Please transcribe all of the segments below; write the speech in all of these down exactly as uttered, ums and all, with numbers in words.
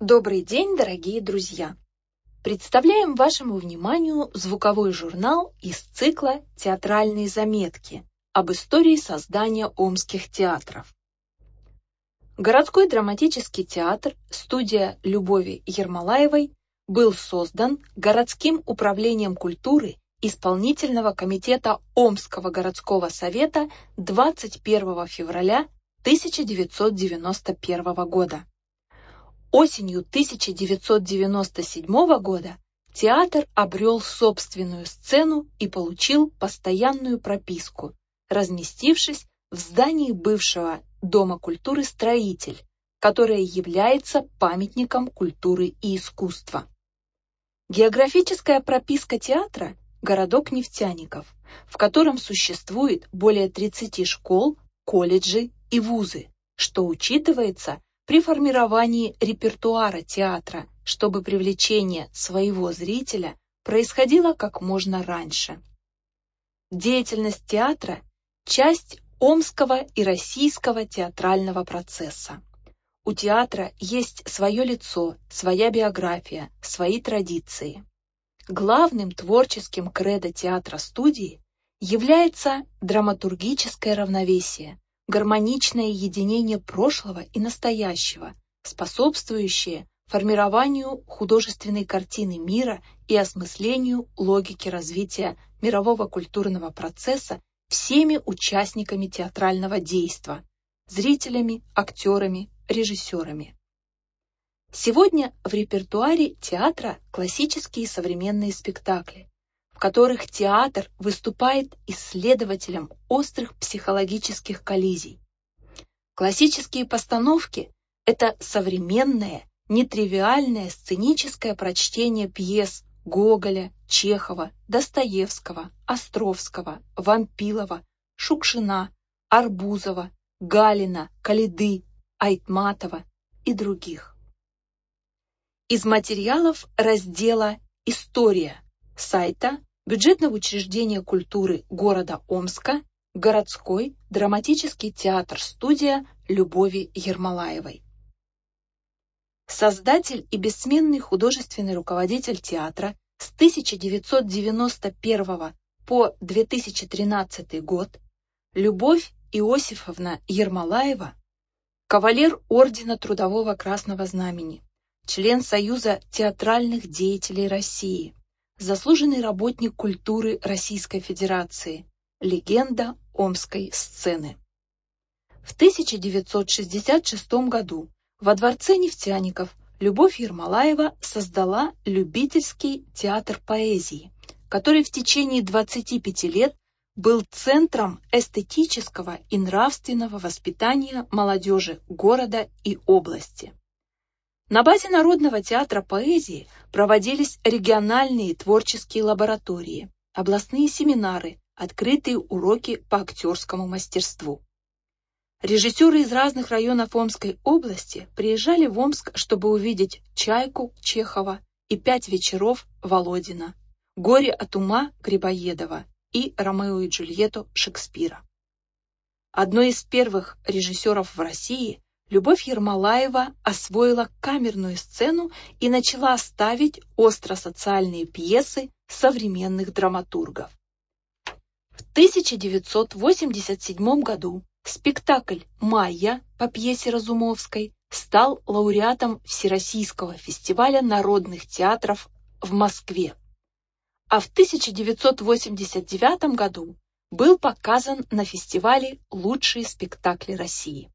Добрый день, дорогие друзья! Представляем вашему вниманию звуковой журнал из цикла «Театральные заметки» об истории создания омских театров. Городской драматический театр, студия Любови Ермолаевой, был создан городским управлением культуры Исполнительного комитета Омского городского совета двадцать первого февраля тысяча девятьсот девяносто первого года. Осенью тысяча девятьсот девяносто седьмого года театр обрел собственную сцену и получил постоянную прописку, разместившись в здании бывшего Дома культуры «Строитель», которое является памятником культуры и искусства. Географическая прописка театра – городок нефтяников, в котором существует более тридцати школ, колледжей и вузы, что учитывается при формировании репертуара театра, чтобы привлечение своего зрителя происходило как можно раньше. Деятельность театра – часть омского и российского театрального процесса. У театра есть свое лицо, своя биография, свои традиции. Главным творческим кредо театра-студии является драматургическое равновесие, гармоничное единение прошлого и настоящего, способствующее формированию художественной картины мира и осмыслению логики развития мирового культурного процесса всеми участниками театрального действа – зрителями, актерами, режиссерами. Сегодня в репертуаре театра классические и современные спектакли, в которых театр выступает исследователем острых психологических коллизий. Классические постановки – это современное, нетривиальное сценическое прочтение пьес Гоголя, Чехова, Достоевского, Островского, Вампилова, Шукшина, Арбузова, Галина, Коляды, Айтматова и других. Из материалов раздела «История» сайта Бюджетного учреждения культуры города Омска городской драматический театр-студия Любови Ермолаевой. Создатель и бессменный художественный руководитель театра с тысяча девятьсот девяносто первого по две тысячи тринадцатый год Любовь Иосифовна Ермолаева, кавалер Ордена Трудового Красного Знамени, член Союза театральных деятелей России, заслуженный работник культуры Российской Федерации, легенда омской сцены. В тысяча девятьсот шестьдесят шестом году во Дворце нефтяников Любовь Ермолаева создала любительский театр поэзии, который в течение двадцати пяти лет был центром эстетического и нравственного воспитания молодежи города и области. На базе Народного театра поэзии проводились региональные творческие лаборатории, областные семинары, открытые уроки по актерскому мастерству. Режиссеры из разных районов Омской области приезжали в Омск, чтобы увидеть «Чайку» Чехова и «Пять вечеров» Володина, «Горе от ума» Грибоедова и «Ромео и Джульетту» Шекспира. Одной из первых режиссеров в России Любовь Ермолаева освоила камерную сцену и начала ставить остро-социальные пьесы современных драматургов. В тысяча девятьсот восемьдесят седьмом году спектакль «Майя» по пьесе Разумовской стал лауреатом Всероссийского фестиваля народных театров в Москве, а в тысяча девятьсот восемьдесят девятом году был показан на фестивале «Лучшие спектакли России».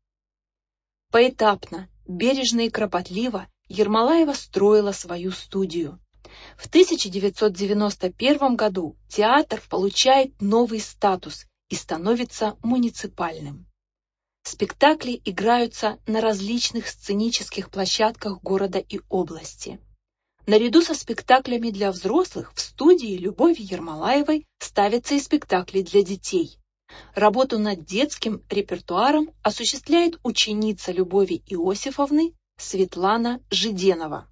Поэтапно, бережно и кропотливо Ермолаева строила свою студию. В тысяча девятьсот девяносто первом году театр получает новый статус и становится муниципальным. Спектакли играются на различных сценических площадках города и области. Наряду со спектаклями для взрослых в студии Любови Ермолаевой ставятся и спектакли для детей. Работу над детским репертуаром осуществляет ученица Любови Иосифовны Светлана Жиденова.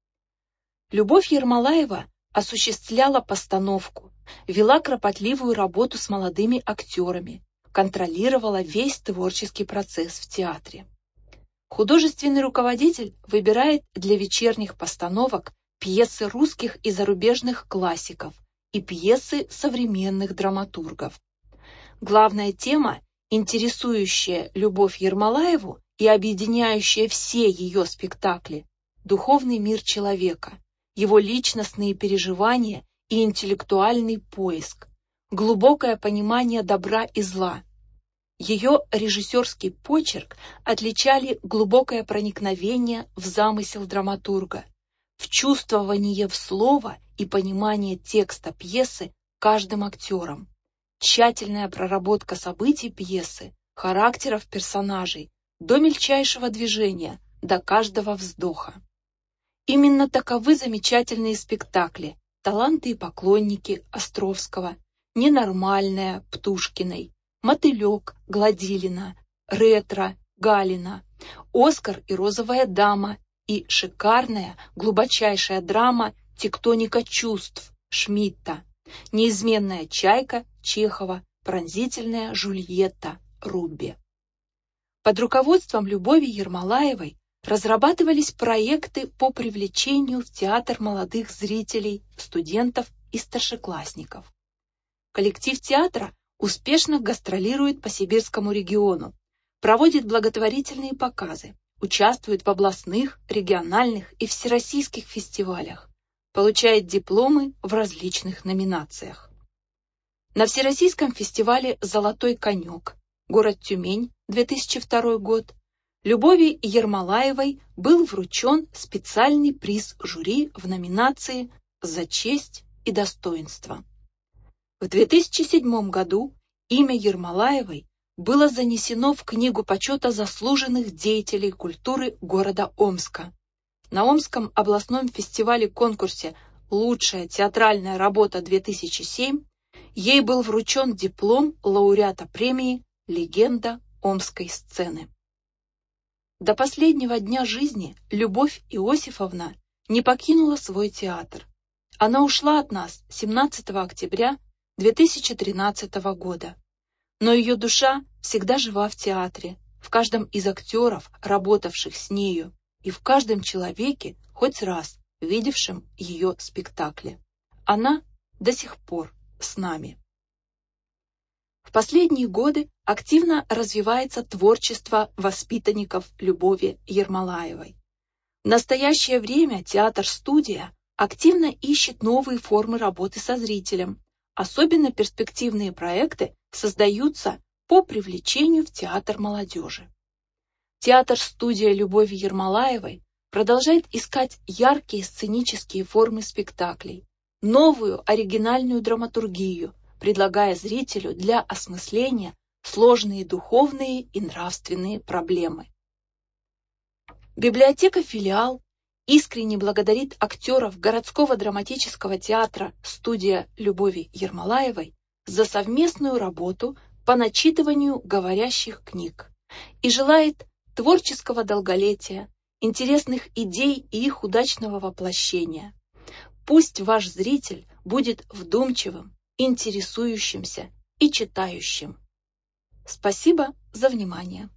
Любовь Ермолаева осуществляла постановку, вела кропотливую работу с молодыми актерами, контролировала весь творческий процесс в театре. Художественный руководитель выбирает для вечерних постановок пьесы русских и зарубежных классиков и пьесы современных драматургов. Главная тема, интересующая Любовь Ермолаеву и объединяющая все ее спектакли – духовный мир человека, его личностные переживания и интеллектуальный поиск, глубокое понимание добра и зла. Ее режиссерский почерк отличали глубокое проникновение в замысел драматурга, в чувствование в слово и понимание текста пьесы каждым актером, тщательная проработка событий пьесы, характеров персонажей, до мельчайшего движения, до каждого вздоха. Именно таковы замечательные спектакли «Таланты и поклонники» Островского, «Ненормальная» Птушкиной, «Мотылек» Гладилина, «Ретро» Галина, «Оскар и розовая дама» и шикарная, глубочайшая драма «Тектоника чувств» Шмидта, «Неизменная чайка» Чехова, «Пронзительная Жульетта» Рубби. Под руководством Любови Ермолаевой разрабатывались проекты по привлечению в театр молодых зрителей, студентов и старшеклассников. Коллектив театра успешно гастролирует по Сибирскому региону, проводит благотворительные показы, участвует в областных, региональных и всероссийских фестивалях, получает дипломы в различных номинациях. На Всероссийском фестивале «Золотой конек», город Тюмень, две тысячи второй год, Любови Ермолаевой был вручен специальный приз жюри в номинации «За честь и достоинство». В две тысячи седьмом году имя Ермолаевой было занесено в Книгу почета заслуженных деятелей культуры города Омска. На Омском областном фестивале-конкурсе «Лучшая театральная работа-две тысячи семь» ей был вручен диплом лауреата премии «Легенда Омской сцены». До последнего дня жизни Любовь Иосифовна не покинула свой театр. Она ушла от нас семнадцатого октября две тысячи тринадцатого года. Но ее душа всегда жива в театре, в каждом из актеров, работавших с нею, и в каждом человеке, хоть раз видевшем ее спектакли. Она до сих пор с нами. В последние годы активно развивается творчество воспитанников Любови Ермолаевой. В настоящее время театр-студия активно ищет новые формы работы со зрителем. Особенно перспективные проекты создаются по привлечению в театр молодежи. Театр-студия Любови Ермолаевой продолжает искать яркие сценические формы спектаклей, новую оригинальную драматургию, предлагая зрителю для осмысления сложные духовные и нравственные проблемы. Библиотека «Филиал» искренне благодарит актеров городского драматического театра «Студия Любови Ермолаевой» за совместную работу по начитыванию говорящих книг и желает творческого долголетия, интересных идей и их удачного воплощения. Пусть ваш зритель будет вдумчивым, интересующимся и читающим. Спасибо за внимание.